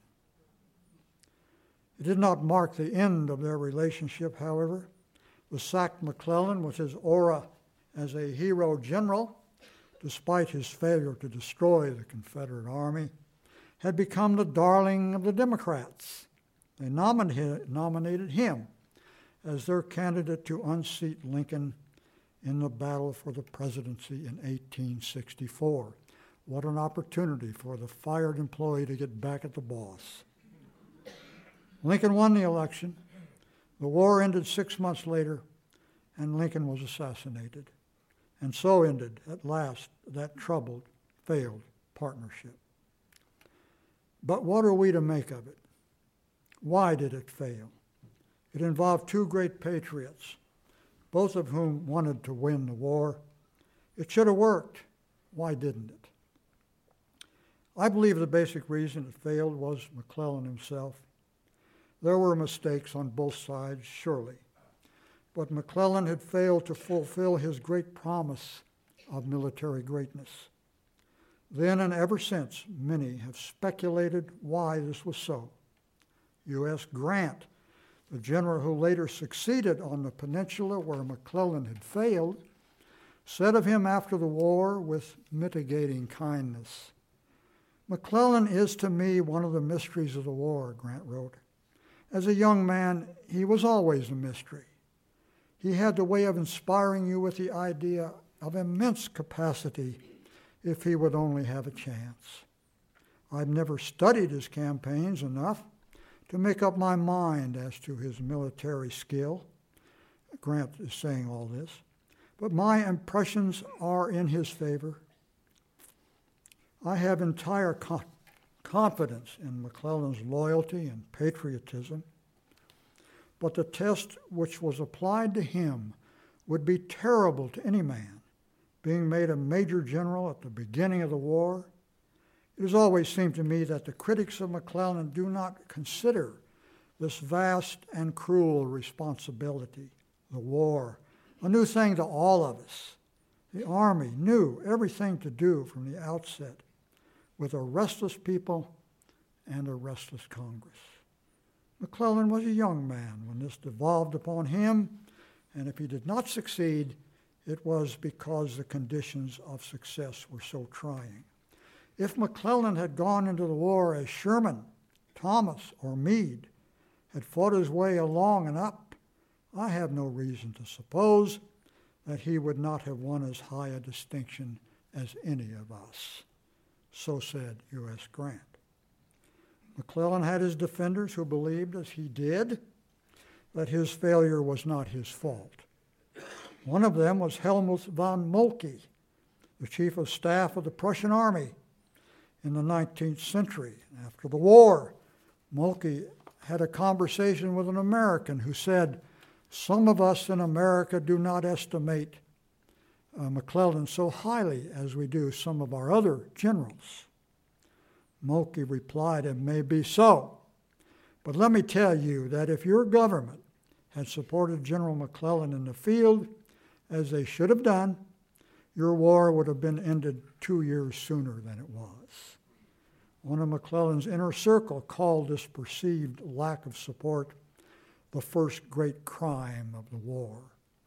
Speaker 3: It did not mark the end of their relationship, however. The sacked McClellan, with his aura as a hero general, despite his failure to destroy the Confederate Army, had become the darling of the Democrats. They nominated, nominated him as their candidate to unseat Lincoln in the battle for the presidency in eighteen sixty-four. What an opportunity for the fired employee to get back at the boss. Lincoln won the election. The war ended six months later, and Lincoln was assassinated. And so ended, at last, that troubled, failed partnership. But what are we to make of it? Why did it fail? It involved two great patriots, both of whom wanted to win the war. It should have worked. Why didn't it? I believe the basic reason it failed was McClellan himself. There were mistakes on both sides, surely, but McClellan had failed to fulfill his great promise of military greatness. Then and ever since, many have speculated why this was so. U S Grant, the general who later succeeded on the peninsula where McClellan had failed, said of him after the war with mitigating kindness, "McClellan is to me one of the mysteries of the war," Grant wrote. As a young man, he was always a mystery. He had the way of inspiring you with the idea of immense capacity if he would only have a chance. I've never studied his campaigns enough to make up my mind as to his military skill. Grant is saying all this, but my impressions are in his favor. I have entire con- confidence in McClellan's loyalty and patriotism, but the test which was applied to him would be terrible to any man, being made a major general at the beginning of the war. It has always seemed to me that the critics of McClellan do not consider this vast and cruel responsibility, the war, a new thing to all of us. The Army knew everything to do from the outset, with a restless people and a restless Congress. McClellan was a young man when this devolved upon him, and if he did not succeed, it was because the conditions of success were so trying. If McClellan had gone into the war as Sherman Thomas, or Meade had fought his way along and up, I have no reason to suppose that he would not have won as high a distinction as any of us. So said U S Grant. McClellan had his defenders who believed, as he did, that his failure was not his fault. One of them was Helmuth von Moltke, the chief of staff of the Prussian army in the nineteenth century. After the war, Moltke had a conversation with an American who said, "Some of us in America do not estimate uh, McClellan so highly as we do some of our other generals." Moltke replied, "It may be so, but let me tell you that if your government had supported General McClellan in the field, as they should have done, your war would have been ended two years sooner than it was." One of McClellan's inner circle called this perceived lack of support the first great crime of the war.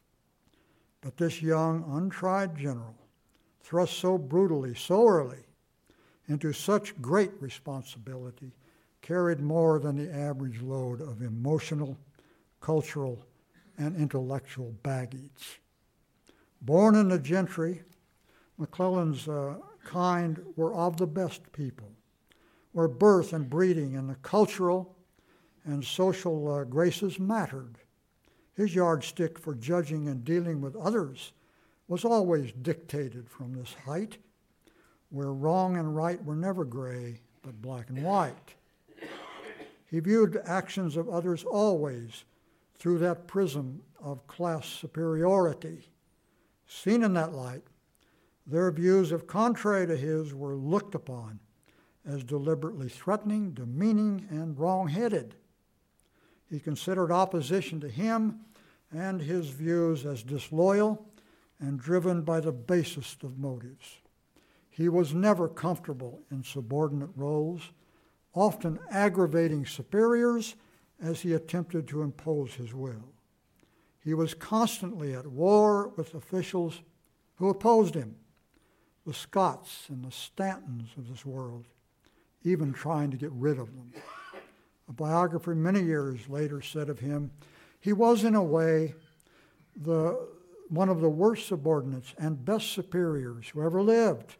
Speaker 3: But this young, untried general, thrust so brutally, so early, into such great responsibility, carried more than the average load of emotional, cultural, and intellectual baggage. Born in the gentry, McClellan's uh, kind were of the best people, where birth and breeding and the cultural and social uh, graces mattered. His yardstick for judging and dealing with others was always dictated from this height, where wrong and right were never gray, but black and white. He viewed the actions of others always through that prism of class superiority. Seen in that light, their views, if contrary to his, were looked upon as deliberately threatening, demeaning, and wrong-headed. He considered opposition to him and his views as disloyal and driven by the basest of motives. He was never comfortable in subordinate roles, often aggravating superiors as he attempted to impose his will. He was constantly at war with officials who opposed him, the Scotts and the Stantons of this world, even trying to get rid of them. A biographer many years later said of him, he was in a way the, one of the worst subordinates and best superiors who ever lived.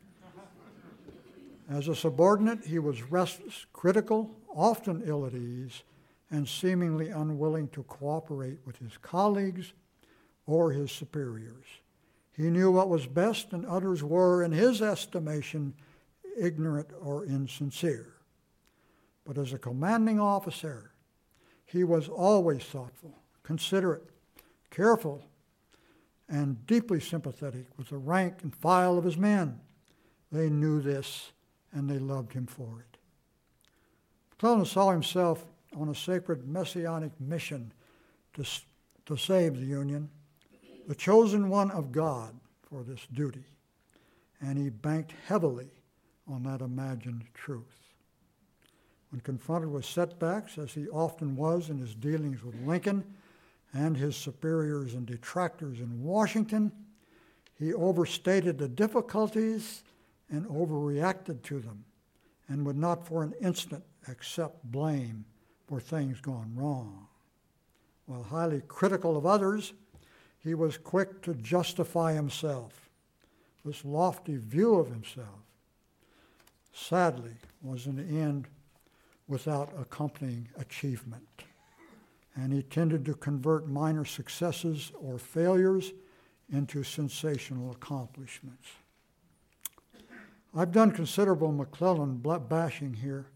Speaker 3: As a subordinate, he was restless, critical, often ill at ease, and seemingly unwilling to cooperate with his colleagues or his superiors. He knew what was best, and others were, in his estimation, ignorant or insincere. But as a commanding officer, he was always thoughtful, considerate, careful, and deeply sympathetic with the rank and file of his men. They knew this, and they loved him for it. McClellan saw himself on a sacred messianic mission to, to save the Union, the chosen one of God for this duty, and he banked heavily on that imagined truth. When confronted with setbacks, as he often was in his dealings with Lincoln and his superiors and detractors in Washington, he overstated the difficulties and overreacted to them, and would not for an instant accept blame for things gone wrong. While highly critical of others, he was quick to justify himself. This lofty view of himself, sadly, was in the end without accompanying achievement, and he tended to convert minor successes or failures into sensational accomplishments. I've done considerable McClellan bashing here,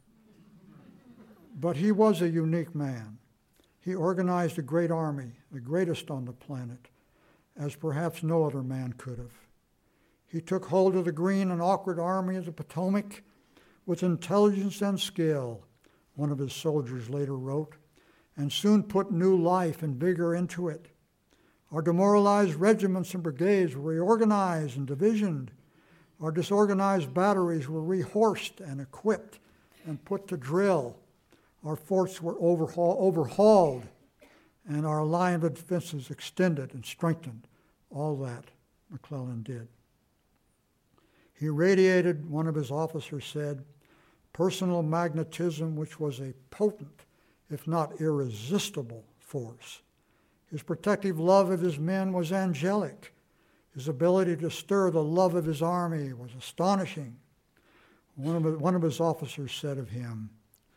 Speaker 3: but he was a unique man. He organized a great army, the greatest on the planet, as perhaps no other man could have. He took hold of the green and awkward Army of the Potomac with intelligence and skill, one of his soldiers later wrote, and soon put new life and vigor into it. Our demoralized regiments and brigades were reorganized and divisioned. Our disorganized batteries were rehorsed and equipped and put to drill. Our forts were overhaul, overhauled, and our line of defenses extended and strengthened. All that McClellan did. He radiated, one of his officers said, personal magnetism which was a potent, if not irresistible, force. His protective love of his men was angelic. His ability to stir the love of his army was astonishing. One of, one of his officers said of him,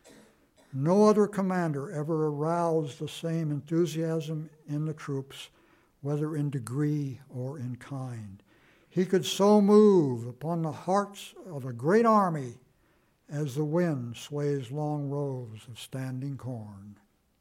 Speaker 3: "No other commander ever aroused the same enthusiasm in the troops, whether in degree or in kind. He could so move upon the hearts of a great army as the wind sways long rows of standing corn."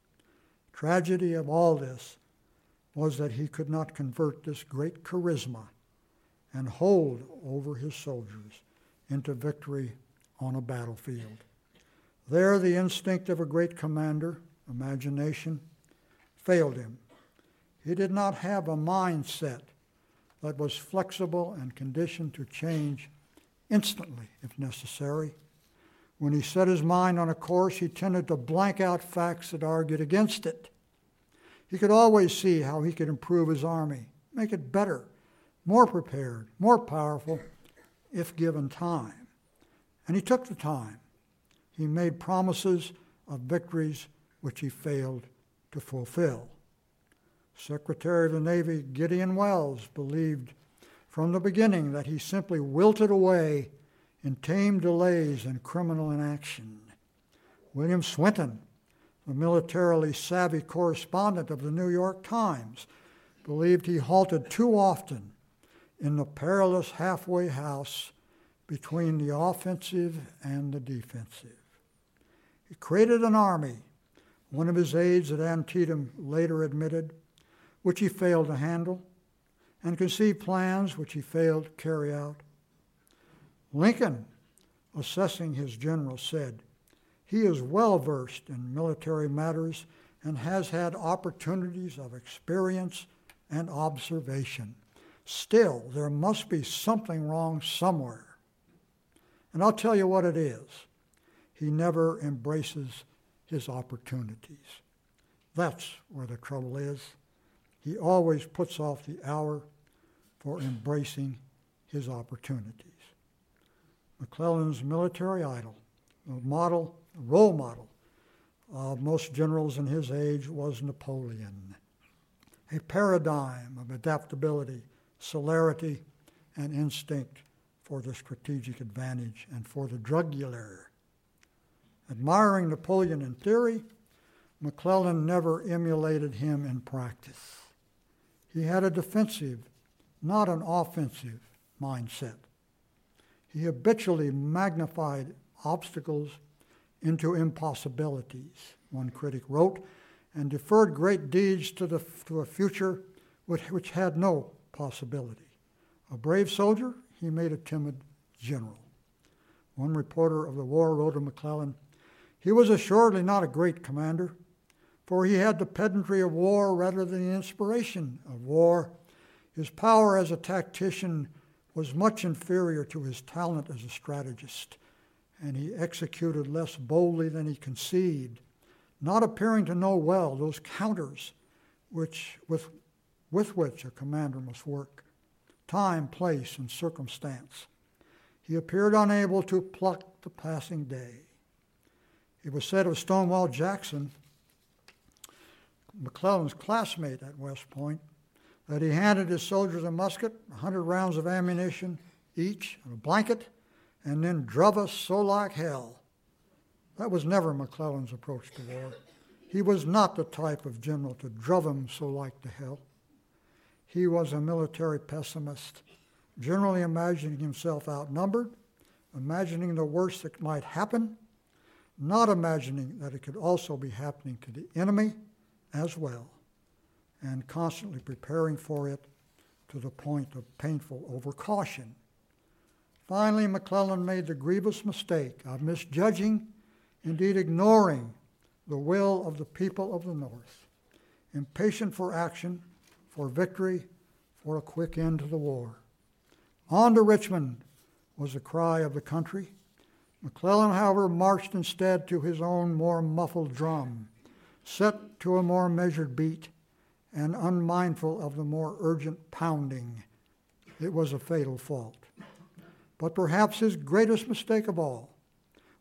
Speaker 3: Tragedy of all this was that he could not convert this great charisma and hold over his soldiers into victory on a battlefield. There the instinct of a great commander, imagination, failed him. He did not have a mindset that was flexible and conditioned to change instantly if necessary. When he set his mind on a course, he tended to blank out facts that argued against it. He could always see how he could improve his army, make it better, more prepared, more powerful, if given time. And he took the time. He made promises of victories which he failed to fulfill. Secretary of the Navy Gideon Welles believed from the beginning that he simply wilted away in tame delays and criminal inaction. William Swinton, the militarily savvy correspondent of the New York Times, believed he halted too often in the perilous halfway house between the offensive and the defensive. He created an army, one of his aides at Antietam later admitted, which he failed to handle, and conceived plans which he failed to carry out. Lincoln, assessing his general, said, "He is well versed in military matters and has had opportunities of experience and observation. Still, there must be something wrong somewhere. And I'll tell you what it is. He never embraces his opportunities. That's where the trouble is. He always puts off the hour for embracing his opportunities." McClellan's military idol, the model, role model of most generals in his age, was Napoleon, a paradigm of adaptability, celerity, and instinct for the strategic advantage and for the jugular. Admiring Napoleon in theory, McClellan never emulated him in practice. He had a defensive, not an offensive, mindset. He habitually magnified obstacles into impossibilities, one critic wrote, and deferred great deeds to, the, to a future which, which had no possibility. A brave soldier, he made a timid general. One reporter of the war wrote of McClellan, "He was assuredly not a great commander, for he had the pedantry of war rather than the inspiration of war. His power as a tactician was much inferior to his talent as a strategist, and he executed less boldly than he conceived, not appearing to know well those counters which, with, with which a commander must work, time, place, and circumstance. He appeared unable to pluck the passing day." It was said of Stonewall Jackson, McClellan's classmate at West Point, that he handed his soldiers a musket, one hundred rounds of ammunition each, and a blanket, and then druv us so like hell. That was never McClellan's approach to war. He was not the type of general to druv him so like to hell. He was a military pessimist, generally imagining himself outnumbered, imagining the worst that might happen, not imagining that it could also be happening to the enemy as well, and constantly preparing for it to the point of painful overcaution. Finally, McClellan made the grievous mistake of misjudging, indeed ignoring, the will of the people of the North, impatient for action, for victory, for a quick end to the war. "On to Richmond," was the cry of the country. McClellan, however, marched instead to his own more muffled drum, set to a more measured beat, and unmindful of the more urgent pounding. It was a fatal fault. But perhaps his greatest mistake of all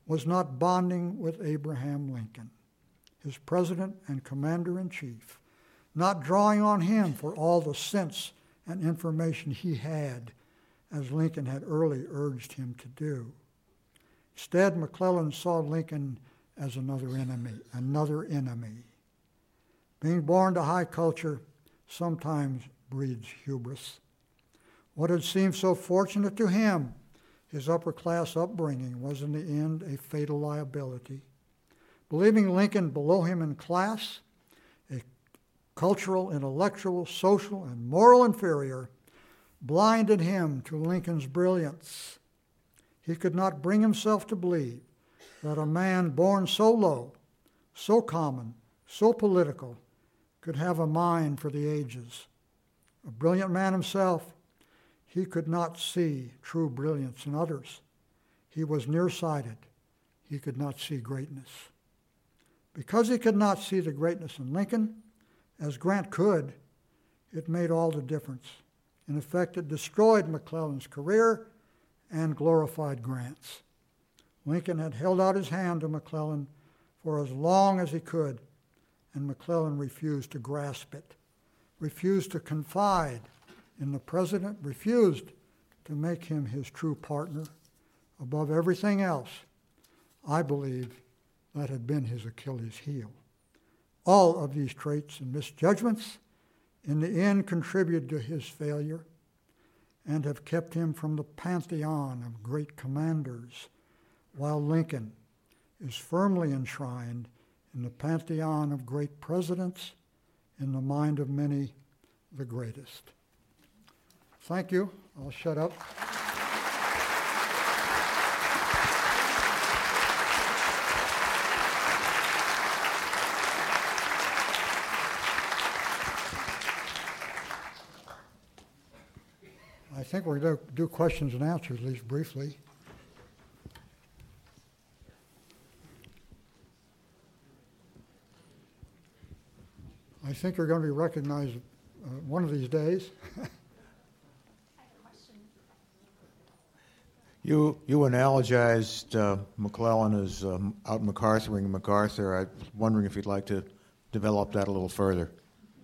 Speaker 3: was not bonding with Abraham Lincoln, his president and commander-in-chief, not drawing on him for all the sense and information he had, as Lincoln had early urged him to do. Instead, McClellan saw Lincoln as another enemy, another enemy. Being born to high culture sometimes breeds hubris. What had seemed so fortunate to him, his upper-class upbringing, was in the end a fatal liability. Believing Lincoln below him in class, a cultural, intellectual, social, and moral inferior, blinded him to Lincoln's brilliance. He could not bring himself to believe that a man born so low, so common, so political, could have a mind for the ages. A brilliant man himself, he could not see true brilliance in others. He was nearsighted. He could not see greatness. Because he could not see the greatness in Lincoln, as Grant could, it made all the difference. In effect, it destroyed McClellan's career and glorified Grant's. Lincoln had held out his hand to McClellan for as long as he could, and McClellan refused to grasp it, refused to confide in the president, refused to make him his true partner. Above everything else, I believe that had been his Achilles heel. All of these traits and misjudgments in the end contributed to his failure and have kept him from the pantheon of great commanders, while Lincoln is firmly enshrined in the pantheon of great presidents, in the mind of many, the greatest. Thank you. I'll shut up. I think we're going to do questions and answers, at least briefly. I think you're going to be recognized uh, one of these days.
Speaker 4: I have a question. You you analogized uh, McClellan as um, out MacArthuring MacArthur. I was wondering if you'd like to develop that a little further.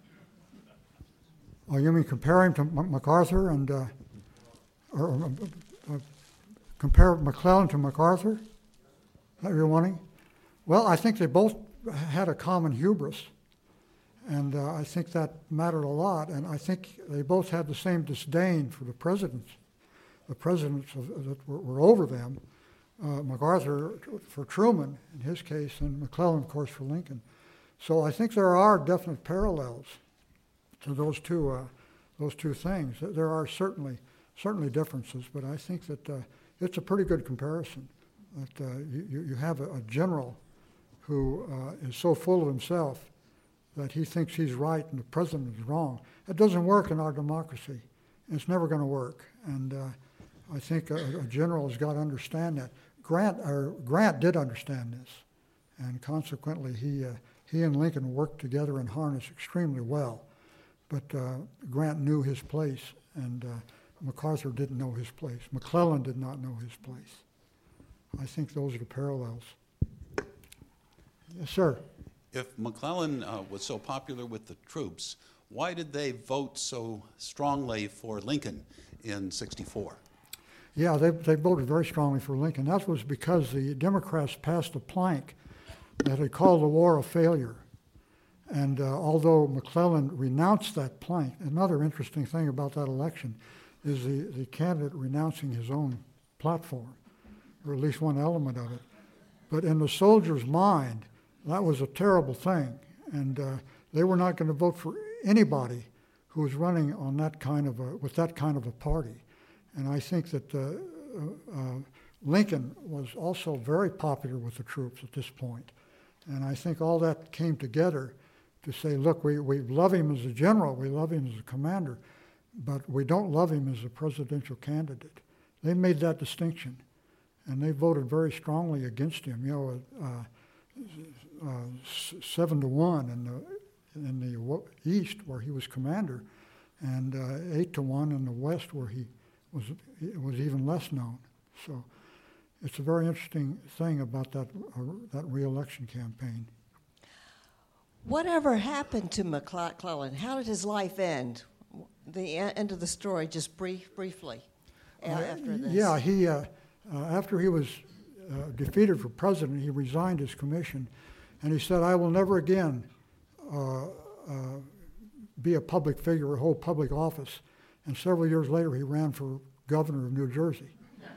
Speaker 3: Oh, you mean comparing to M- MacArthur and uh, or uh, uh, compare McClellan to MacArthur? Is that what you're wanting? Well, I think they both had a common hubris. And uh, I think that mattered a lot. And I think they both had the same disdain for the presidents, the presidents of, that were, were over them. Uh, MacArthur for Truman, in his case, and McClellan, of course, for Lincoln. So I think there are definite parallels to those two, uh, those two things. There are certainly, certainly differences, but I think that uh, it's a pretty good comparison. That uh, you, you have a, a general who uh, is so full of himself that he thinks he's right and the president is wrong. It doesn't work in our democracy. It's never going to work. And uh, I think a, a general has got to understand that. Grant, or Grant did understand this, and consequently he, uh, he and Lincoln worked together in harness extremely well. But uh, Grant knew his place, and uh, MacArthur didn't know his place. McClellan did not know his place. I think those are the parallels. Yes, sir.
Speaker 5: If McClellan uh, was so popular with the troops, why did they vote so strongly for Lincoln in sixty-four?
Speaker 3: Yeah, they, they voted very strongly for Lincoln. That was because the Democrats passed a plank that had called the war a failure. And uh, although McClellan renounced that plank, another interesting thing about that election is the, the candidate renouncing his own platform, or at least one element of it. But in the soldiers' mind, that was a terrible thing, and uh, they were not going to vote for anybody who was running on that kind of a, with that kind of a party. And I think that uh, uh, Lincoln was also very popular with the troops at this point. And I think all that came together to say, look, we, we love him as a general, we love him as a commander, but we don't love him as a presidential candidate. They made that distinction, and they voted very strongly against him. You know, uh, Uh, seven to one in the in the east where he was commander, and uh, eight to one in the west where he was was even less known. So it's a very interesting thing about that uh, that re-election campaign.
Speaker 6: Whatever happened to McClellan? How did his life end? The end of the story, just brief, briefly, uh, after this.
Speaker 3: Yeah, he uh, uh, after he was uh, defeated for president, he resigned his commission, and he said, "I will never again uh, uh, be a public figure or hold public office." And several years later, he ran for governor of New Jersey,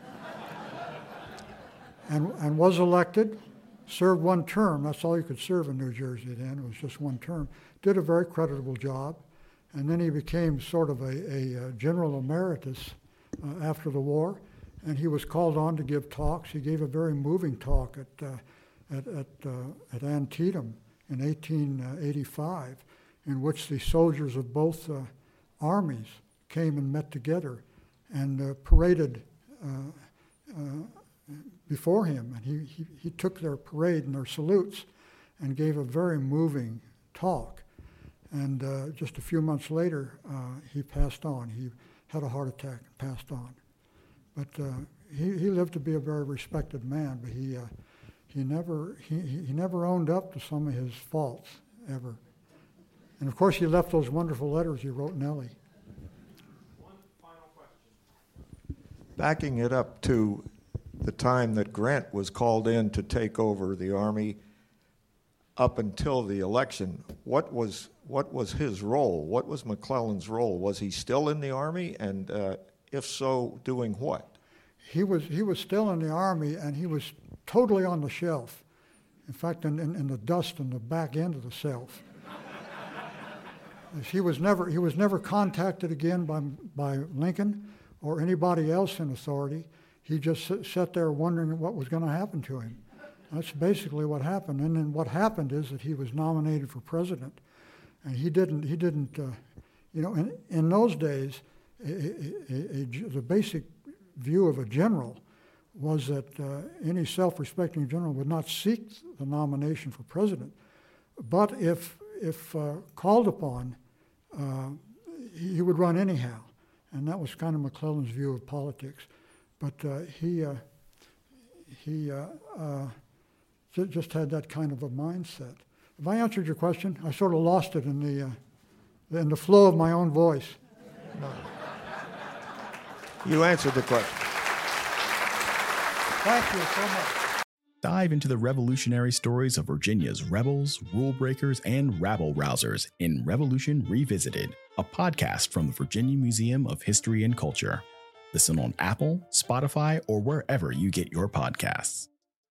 Speaker 3: and and was elected. Served one term. That's all you could serve in New Jersey then. It was just one term. Did a very creditable job. And then he became sort of a, a, a general emeritus uh, after the war. And he was called on to give talks. He gave a very moving talk at, uh, at, at, uh, at Antietam in eighteen eighty-five, in which the soldiers of both uh, armies came and met together and uh, paraded uh, uh, before him, and he, he, he took their parade and their salutes and gave a very moving talk. And uh, just a few months later, uh, he passed on. He had a heart attack and passed on. But uh, he, he lived to be a very respected man, but he, uh, he, never, he, he never owned up to some of his faults, ever. And of course, he left those wonderful letters he wrote Nellie.
Speaker 2: One final question.
Speaker 7: Backing it up to the time that Grant was called in to take over the Army up until the election, what was what was his role? What was McClellan's role? Was he still in the Army? And uh, if so, doing what?
Speaker 3: He was he was still in the Army, and he was totally on the shelf. In fact, in, in, in the dust in the back end of the shelf. he was never he was never contacted again by by Lincoln or anybody else in authority. He just sat there wondering what was going to happen to him. That's basically what happened. And then what happened is that he was nominated for president, and he didn't. He didn't. Uh, you know, in, in those days, a, a, a, the basic view of a general was that uh, any self-respecting general would not seek the nomination for president, but if if uh, called upon, uh, he, he would run anyhow, and that was kind of McClellan's view of politics. But uh, he uh, he uh, uh, j- just had that kind of a mindset. Have I answered your question? I sort of lost it in the uh, in the flow of my own voice.
Speaker 7: No. You answered the question.
Speaker 3: Thank you so much.
Speaker 1: Dive into the revolutionary stories of Virginia's rebels, rule breakers, and rabble rousers in Revolution Revisited, a podcast from the Virginia Museum of History and Culture. Listen on Apple, Spotify, or wherever you get your podcasts.